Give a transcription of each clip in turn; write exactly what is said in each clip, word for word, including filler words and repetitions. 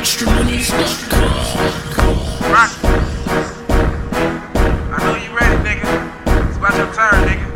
Instrumentals dot com. Right. I know you ready, nigga. It's about your turn, nigga.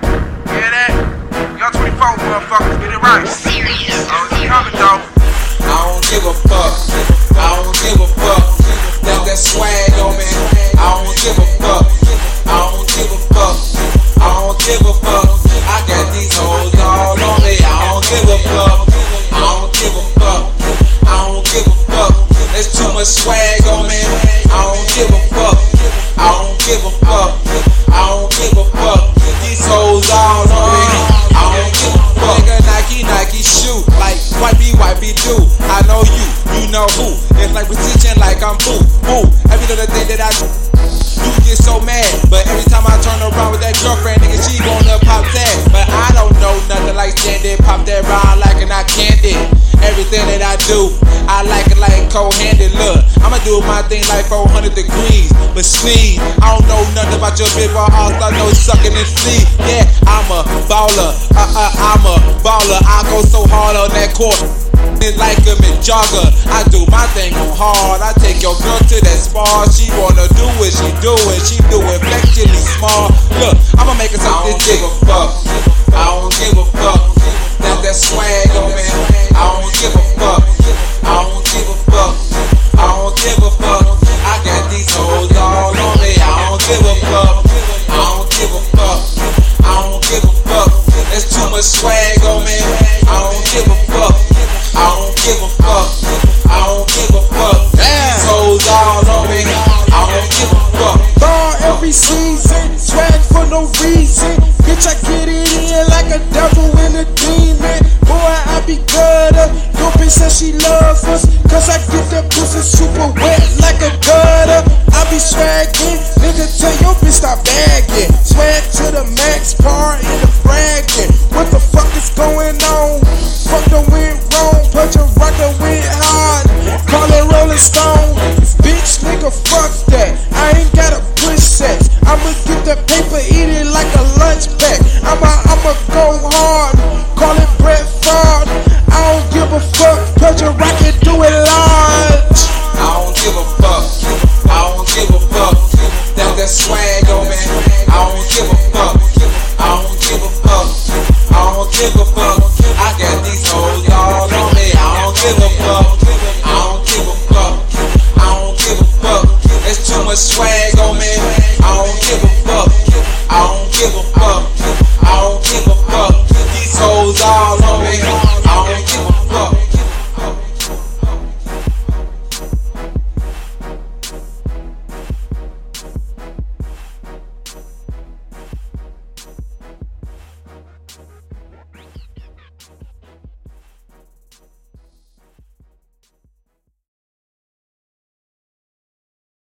Hear that? Y'all twenty-four motherfuckers, get it right. Serious. Oh, it's coming, though. I don't give a fuck. I don't give a fuck. Got that swag on me. I don't give a fuck. I don't give a fuck. I don't give a fuck. I got these hoes all on me. I don't give a fuck. I don't give a fuck. I don't give a fuck. There's too much swag on me. I don't give a fuck. I don't give a fuck. I don't give a fuck. These hoes all on me. I don't give a fuck. Nigga, Nike, Nike shoe. Like wipey, wipey do. I know you, you know who. It's like precision, like I'm boo, boo. Every little thing that I do, you get so mad. But every time I turn around with that girlfriend, nigga, she wanna pop that. But I don't know nothing like standing, pop that round like and I can't it. Everything that I do, I like it like cold-handed. Look, I'ma do my thing like four hundred degrees. But sneeze, I don't know nothing about your bitch, but all I know is sucking and sleep. Yeah, I'm a baller, uh uh, I'm a baller. I go so hard on that court. It's like a jogger. I do my thing on hard. I take your girl to that spa. She wanna do it, she do it, she do it flexibly small. Look, I'ma make her suck this dick. I don't give a fuck. I don't give a fuck. Got that swag on me. I don't give a fuck. I don't give a fuck. I don't give a fuck. I got these hoes all on me. I don't give a fuck. I don't give a fuck. I don't give a fuck. There's too much swag on me. I don't give a fuck. I don't give a fuck. I don't give a fuck. These hoes all on me. I don't give a fuck. Ball every season, swag for no reason. Bitch, I get it in like a devil and a demon. Boy, I be gutter. Your bitch says she loves us, cause I get that pussy super wet like a gutter. I be swaggin', nigga, tell your bitch stop bagging. Swag to the max, par in the bragging. What the fuck is going on? Fuck done went wrong, but your rock done went hard. Call it Rolling Stone. Bitch, nigga, fuck that. I ain't gotta push sex. I'ma get that paper, eat it like a lunch pack. I'ma, I'ma go hard. Call it Brett Favre. I don't give a fuck, cause your rocket do it large. I don't give a fuck. I don't give a fuck. Got that swag on me. I don't give a fuck. I don't give a fuck. I don't give a fuck. I got these hoes all on me. I don't give a fuck. I don't give a fuck. I don't give a fuck. There's too much swag on me. I don't give a fuck. I don't give a fuck.